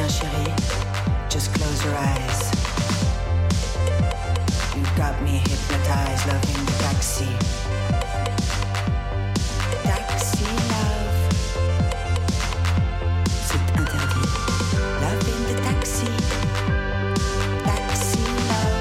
bien chérie, just close your eyes. You got me hypnotized, loving the taxi. Taxi love. C'est interdit. Love in the taxi. Taxi love.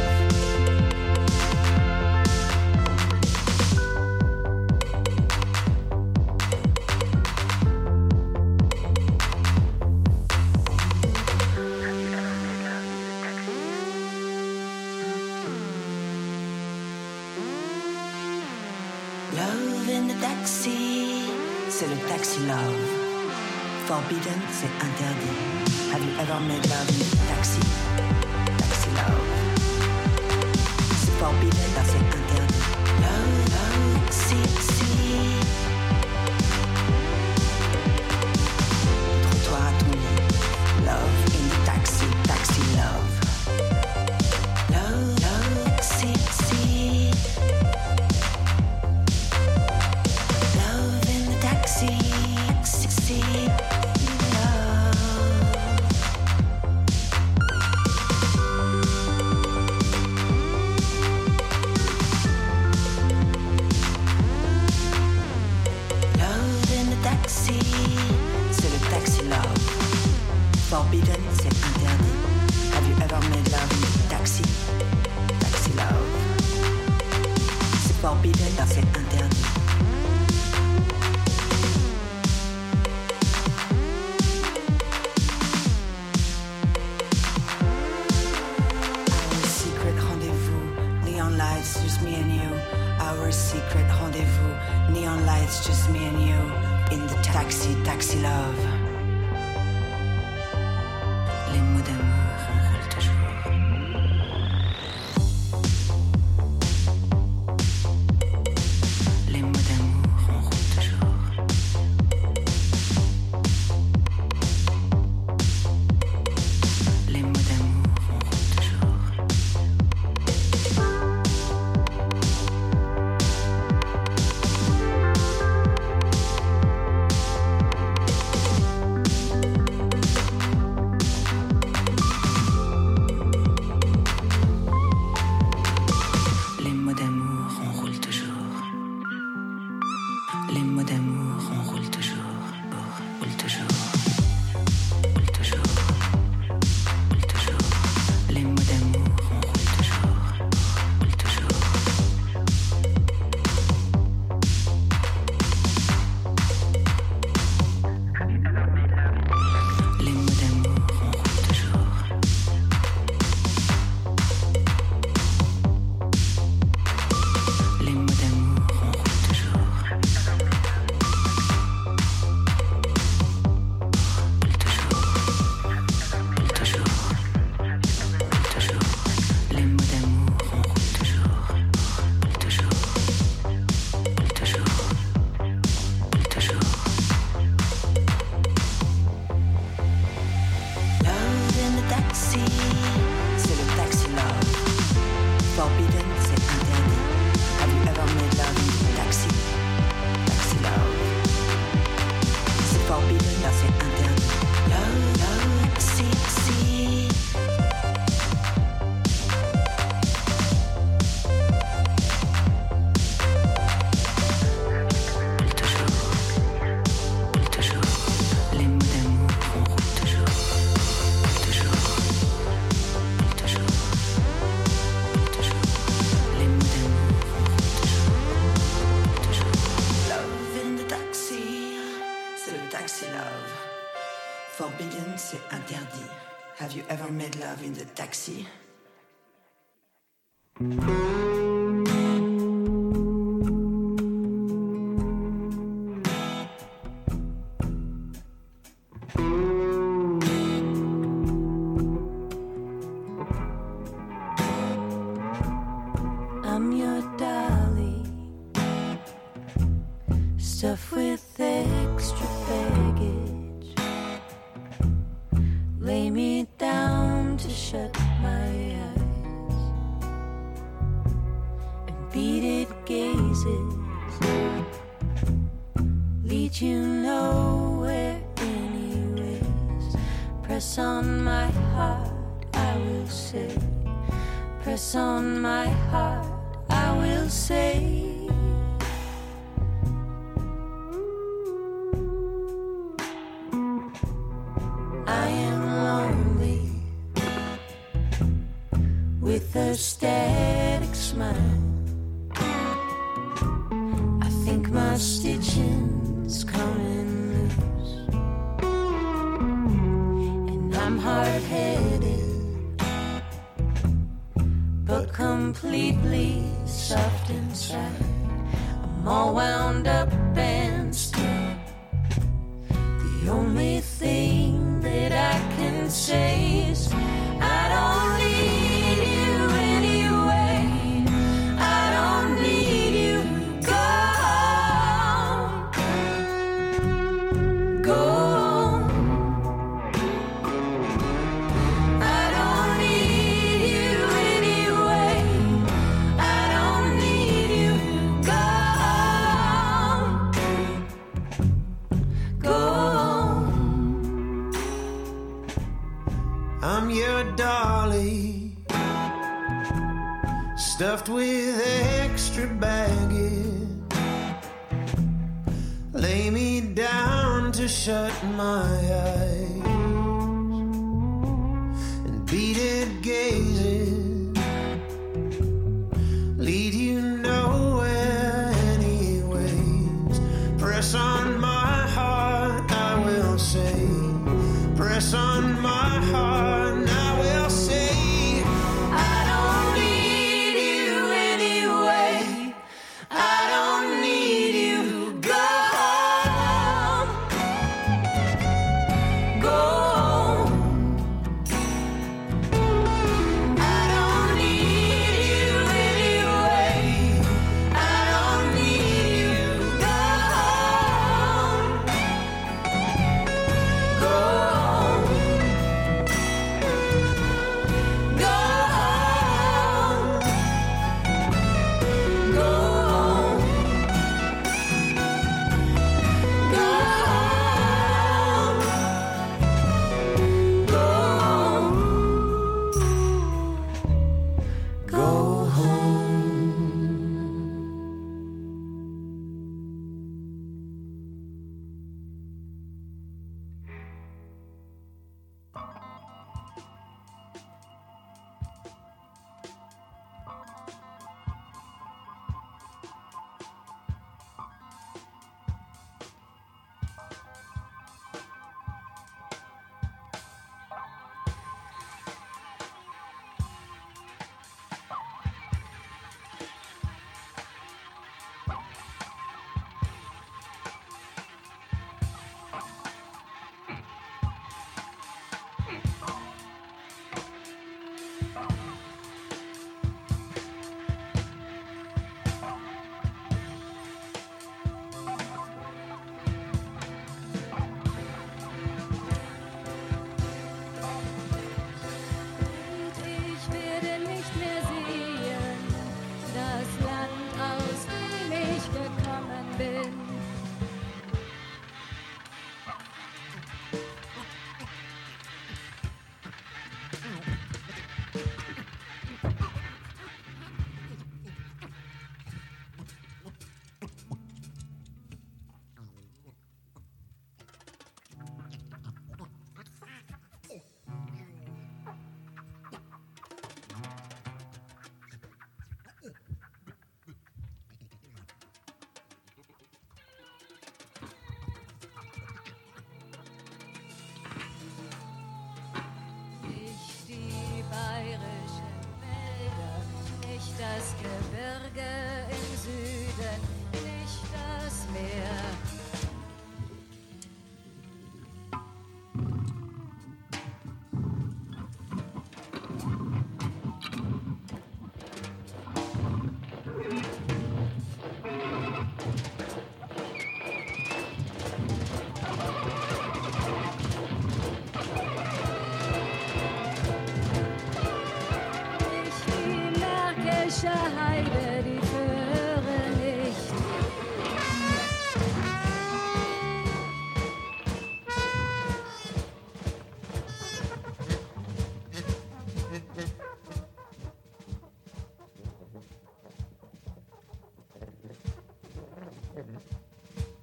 Love in the taxi, c'est le taxi love. Forbidden, c'est interdit. Have you ever made love in the taxi? Taxi love. C'est forbidden, c'est interdit. Love, love, taxi. Trottoir à ton lit. Love in the taxi, taxi love. Love, love, taxi. Taxi, love. Love in the taxi, c'est le taxi love. Forbidden, c'est interdit. Have you ever made love in the taxi? Taxi love. C'est forbidden, c'est interdit. Just me and you, our secret rendezvous. Neon lights, just me and you, in the taxi, taxi love. Les mots d'amour ronronnent toujours. Les mots d'amour ronronnent toujours. Les mots d'amour ronronnent toujours. Forbidden, c'est interdit. Have you ever made love in the taxi? I'm your dolly, stuffed with extra baggage. Lay me down to shut my eyes, and beaded gazes lead you nowhere anyways. Press on my heart, I will say. Press on my heart, I will say. I am lonely with a static smile. I think my stitching's coming loose, and I'm hard-headed but completely soft inside. I'm all wound up and still. The only thing that I can say is I don't need you anyway. I don't need you. Go on. I don't need you anyway. I don't need you. Go on. I'm your dolly, stuffed with extra baggage. Lay me down to shut my eyes, and beaded gazes lead you nowhere anyways. Press on my heart, I will say. Press on my heart, and I will say. I don't need you anyway. I don't need you. Go on. Go on. I don't need you anyway. I don't need you. Go on.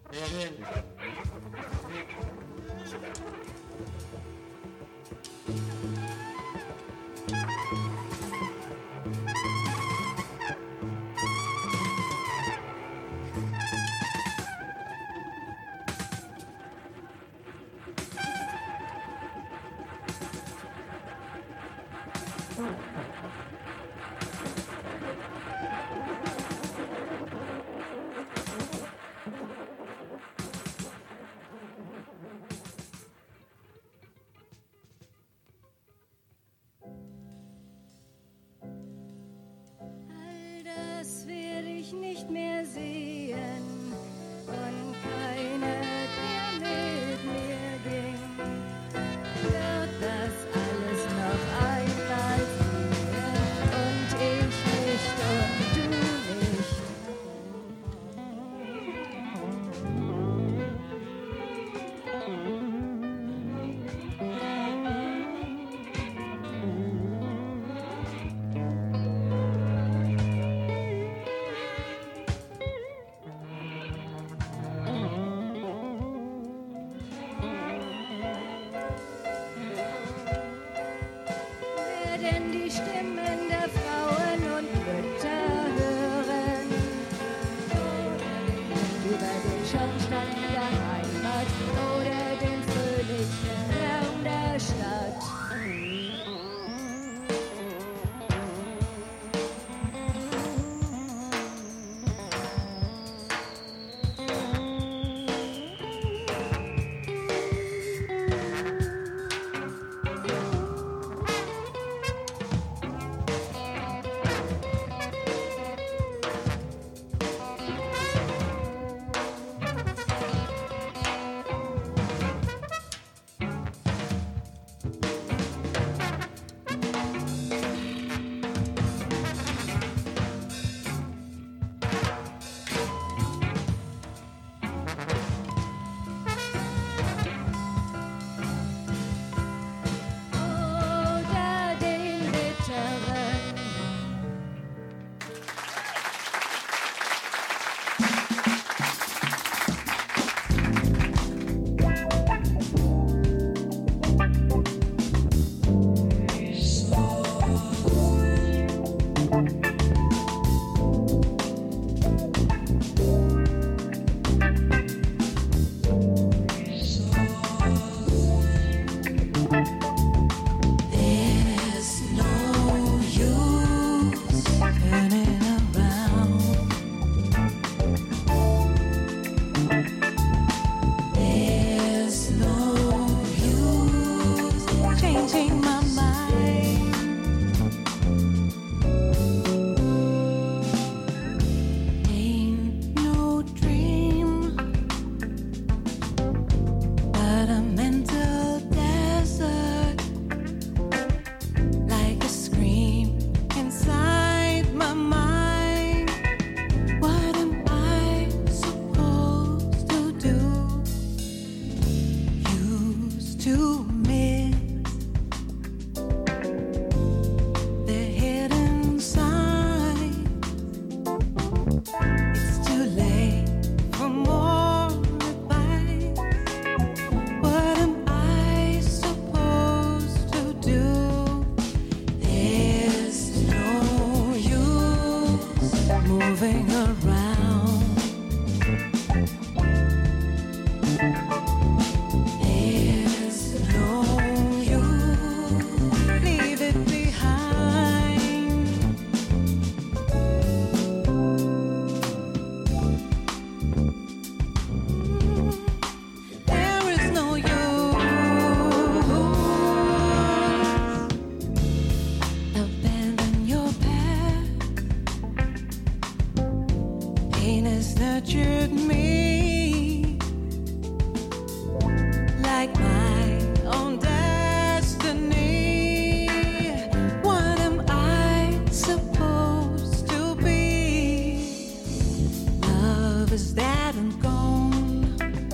Das werde ich nicht mehr sehen und keiner, der mit mir ging, wird das alles noch einmal sehen und ich nicht und du nicht. Werden die Stimmen der Frauen und Mütter hören über den Schornstein der Heimat oder den fröhlichen Lärm der Stadt. Oder den Bitteren. There's no use turning around. There's no use changing my mind. Ain't no dream, but a mental desert. Like a scream inside my mind. What am I supposed to do? Used to miss the hidden sign. It's too late for more advice. What am I supposed to do? There's no use moving around. There's no use, leave it behind. There is no use. Abandon your path. Pain has nurtured me like my own destiny. What am I supposed to be? Love is dead and gone.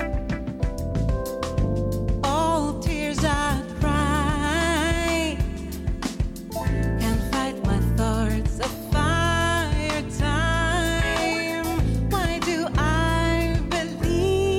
All tears I cry can't fight my thoughts of fire time. Why do I believe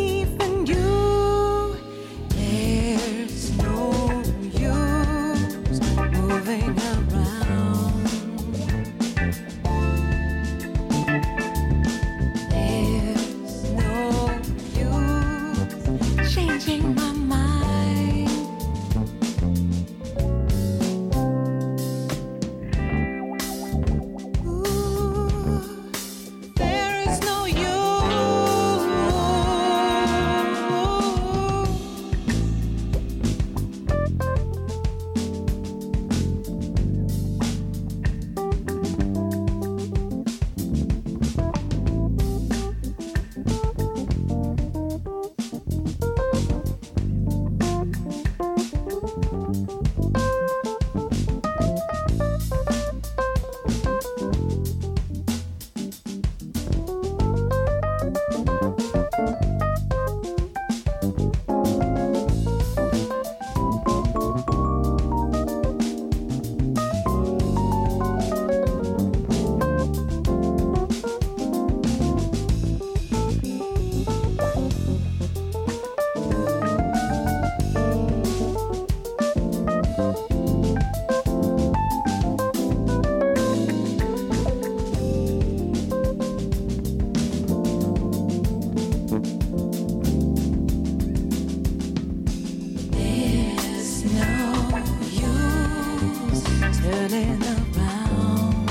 turning around.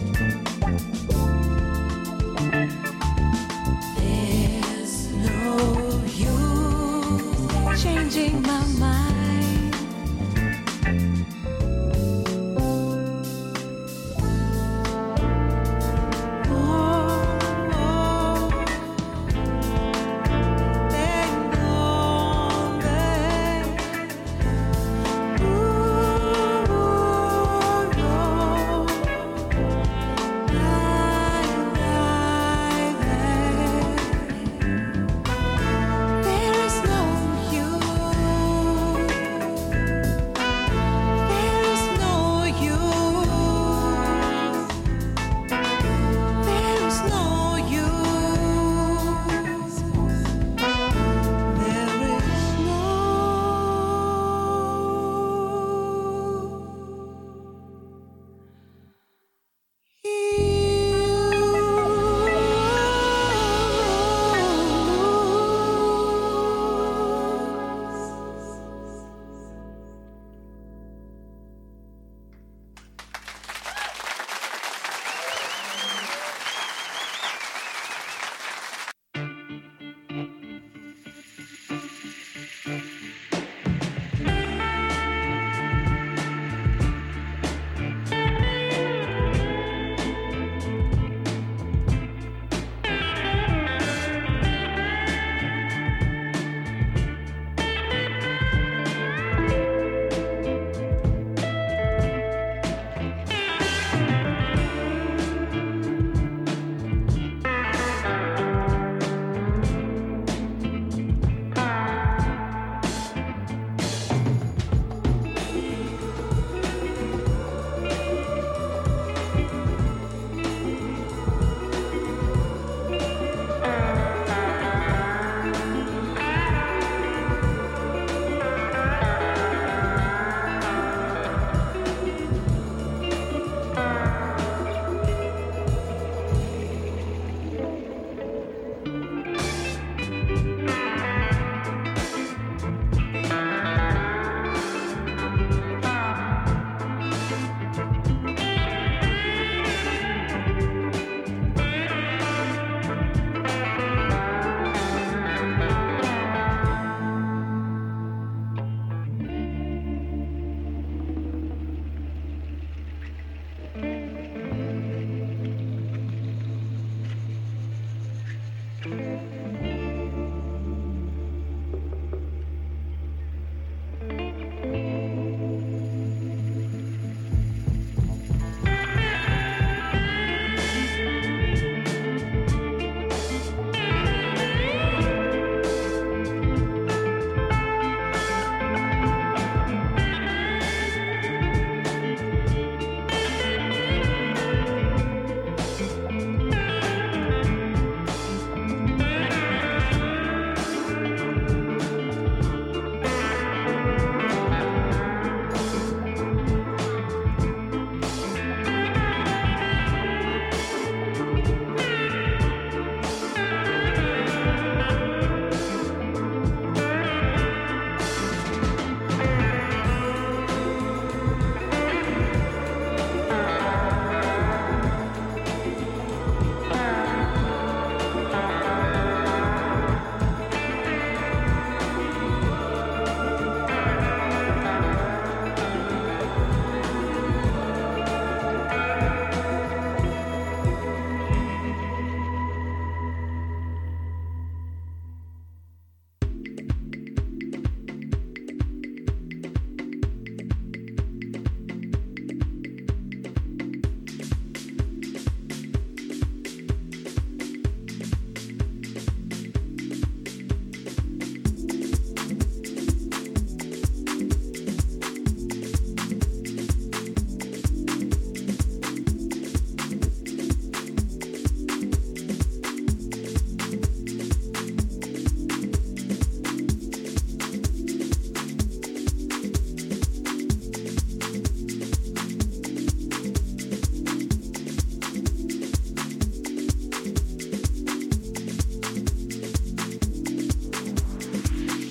There's no use changing my mind.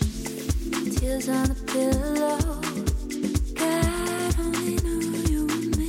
tears on the pillow. God only knew you and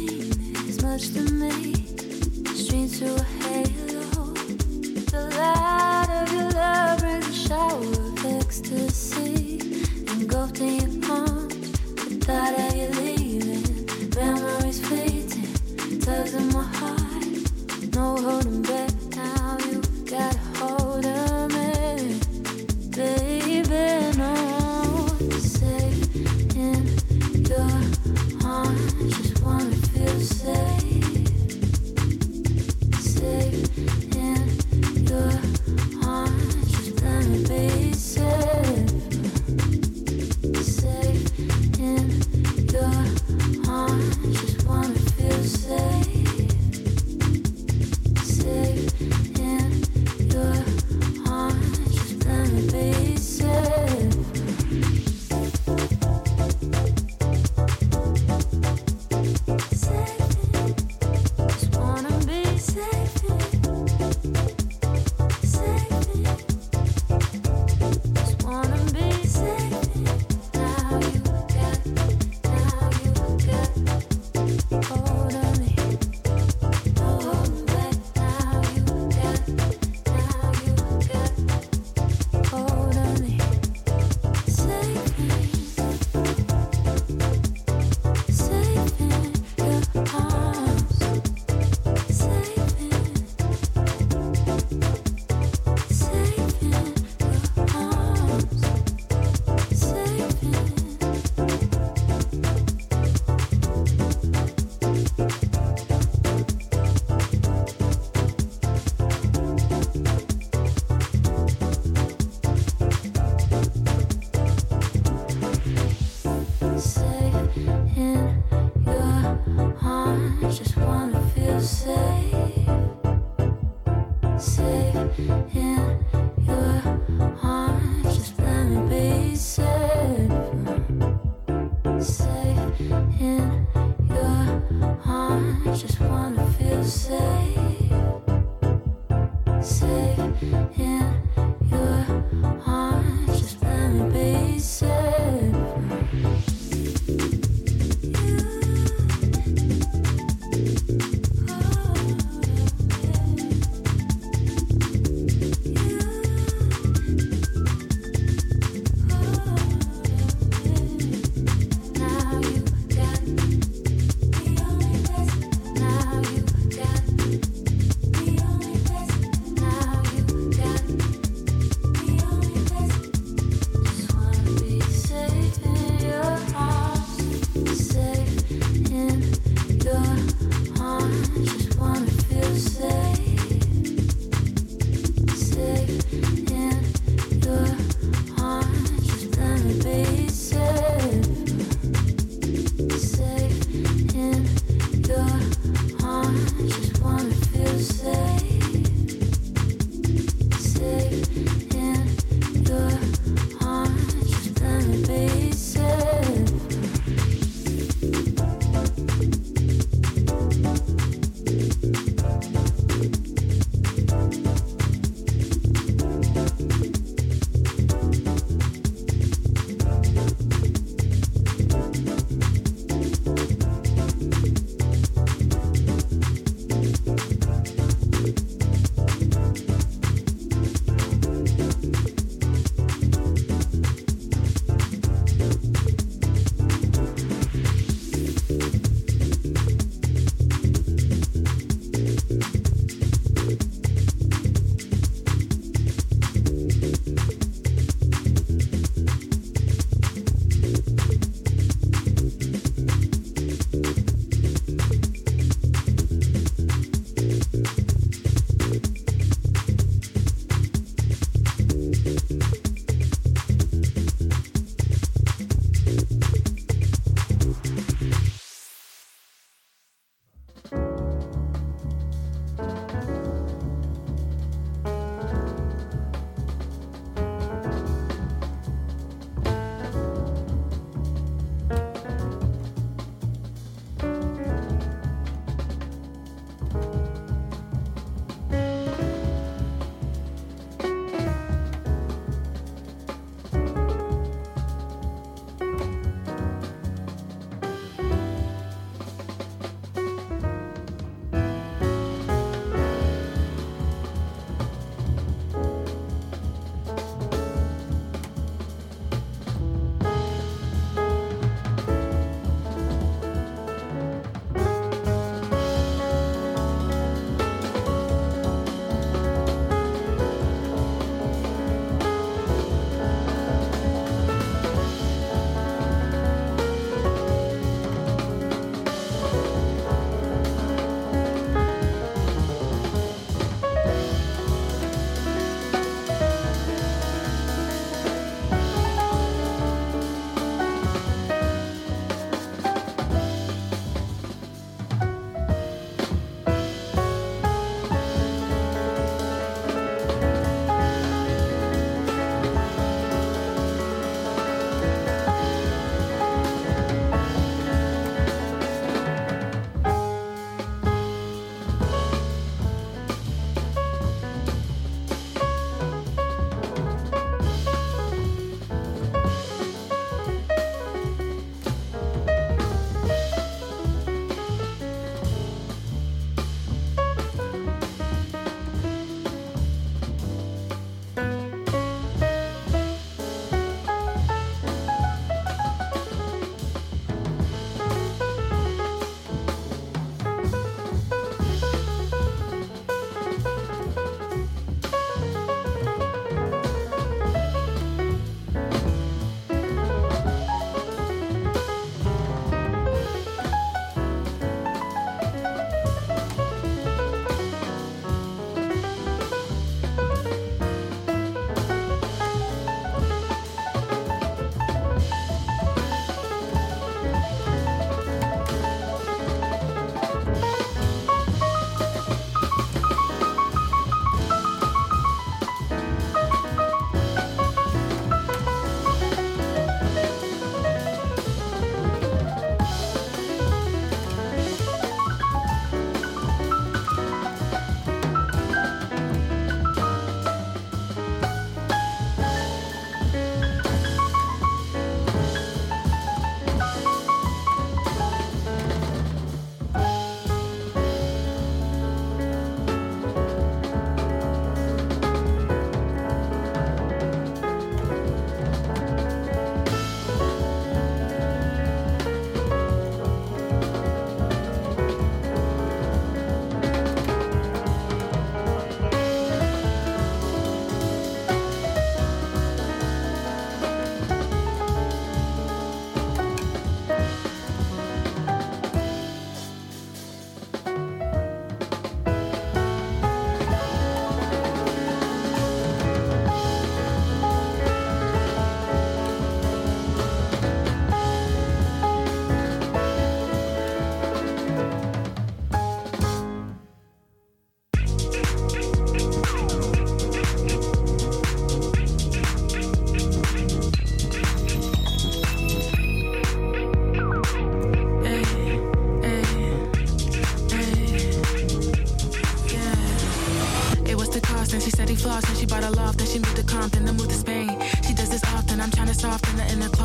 Just wanna feel safe.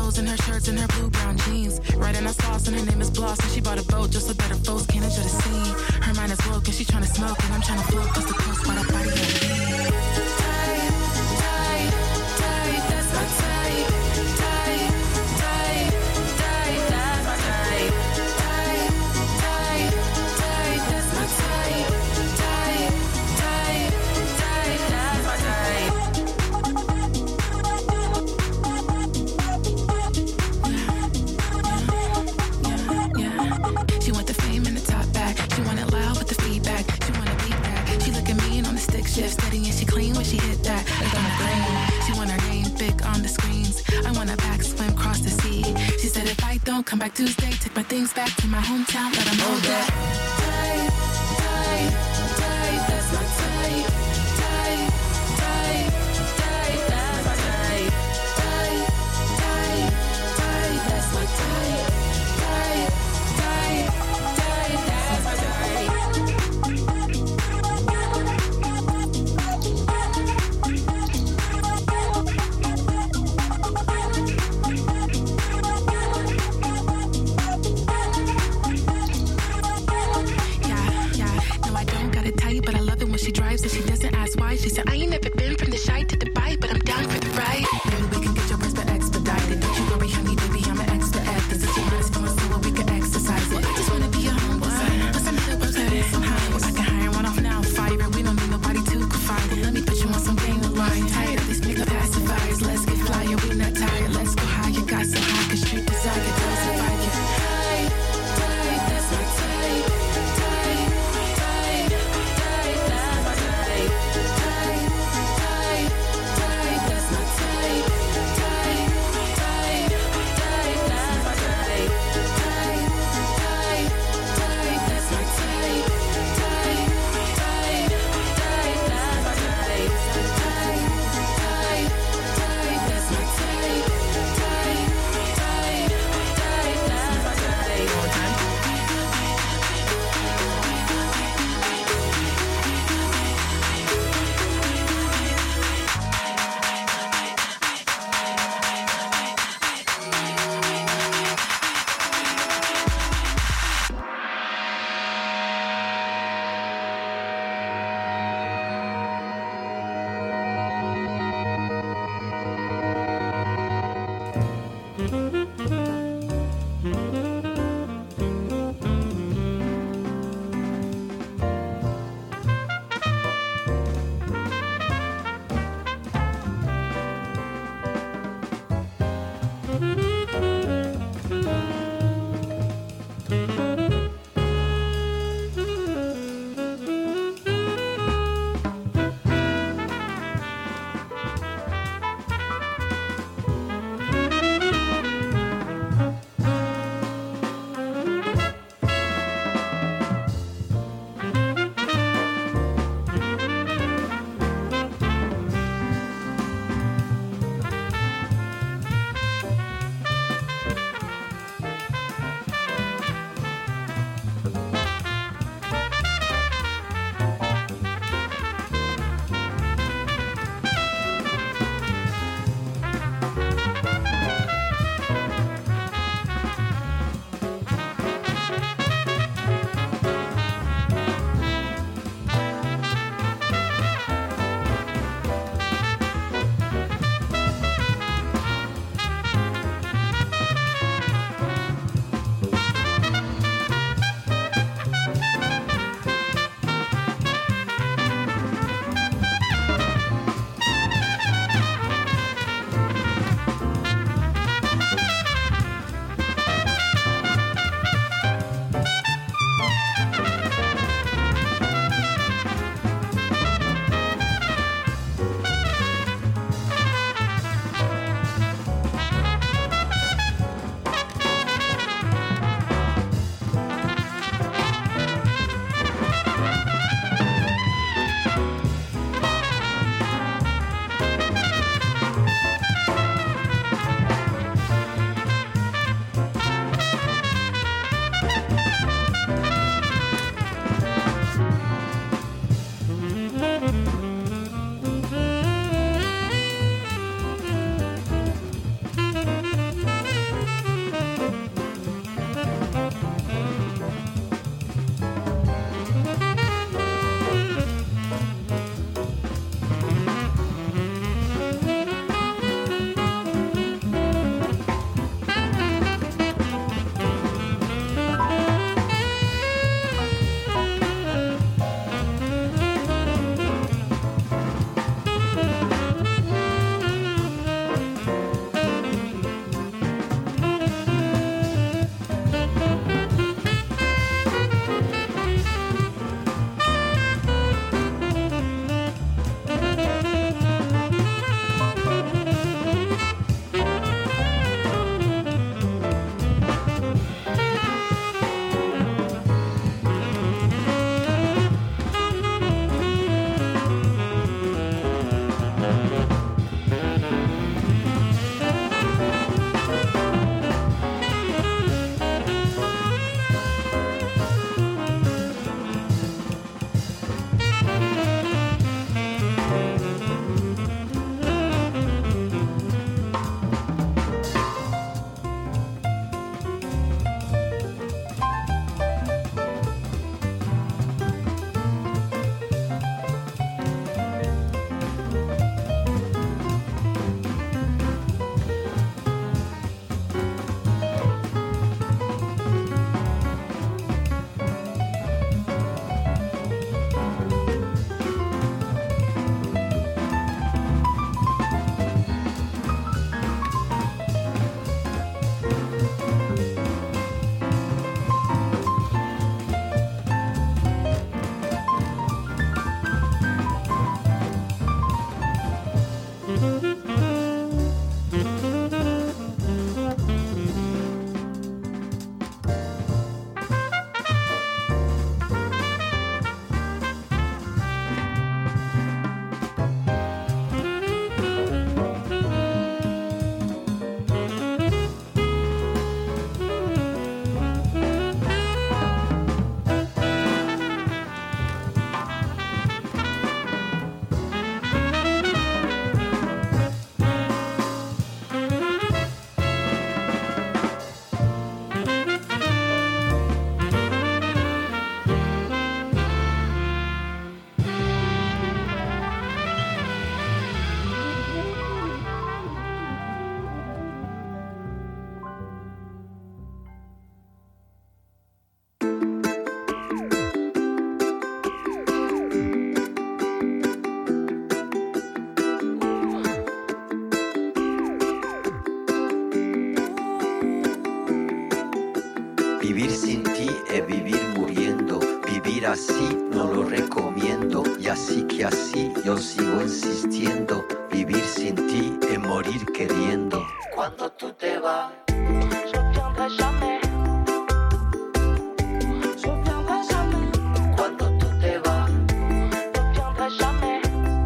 clothes and her shirts and her blue brown jeans. Right in her sauce and her name is Bloss. And she bought a boat just so that her folks can't enjoy the scene. Her mind is woke and she tryna smoke and I'm tryna float cause the coast by that body on me. Tight, tight, tight, that's my type. Tight, tight, tight, that's my type. Tight, tight, tight, that's my type. Tight, tight, tight, that's my type. She want the fame and the top back. She want it loud with the feedback. She want to beat back. She look at me and on the stick shift. Steady and she clean when she hit that. Like on the brain. She want her name big on the screens. I want a back swim cross the sea. She said if I don't come back Tuesday, take my things back to my hometown. Let them know that. Tight, tight, tight, that's my type. Tight, tight, tight, that's my type. Tight, tight, tight, that's my type. Tight, tight, tight, that's my type. Yeah, no, I don't got it tight, but I love it when she drives and she doesn't Vivir sin ti es vivir muriendo. Vivir así no lo recomiendo. Y así que así yo sigo insistiendo. Vivir sin ti es morir queriendo. Cuando tú te vas, je reviendrai jamais. Je reviendrai jamais. cuando tú te vas, Je reviendrai jamais.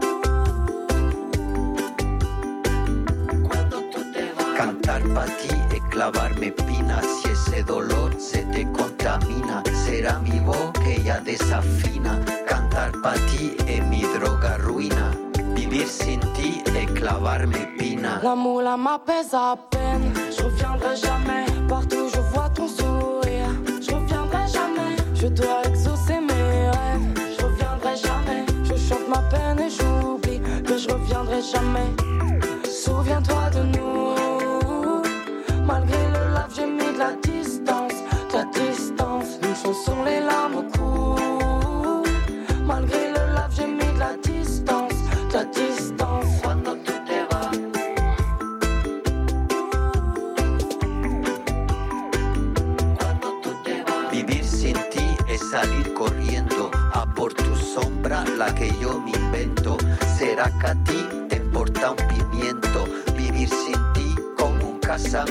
cuando tú te vas. Cantar pa' ti es clavarme espinas. Si ese dolor se te contamina, será mi voz que ya desafina. Cantar pa' ti es mi droga ruina. Vivir sin ti es clavarme espina. L'amour là m'apaise à peine. Je reviendrai jamais. Partout je vois ton sourire. Je reviendrai jamais. Je dois exaucer mes rêves. Je reviendrai jamais. Je chante ma peine et j'oublie que je reviendrai jamais. Souviens-toi de nous. Malgré le lave, j'ai mis de la distance. De la distance. Une chanson, les larmes coulent. Malgré le lave, j'ai mis de la distance. De la distance. Cuando tú te vas, cuando tú te vas. Vivir sin ti es salir corriendo a por tu sombra, la que yo me invento. ¿Será que a ti te importa un pimiento? Vivir sin ti como un casamiento.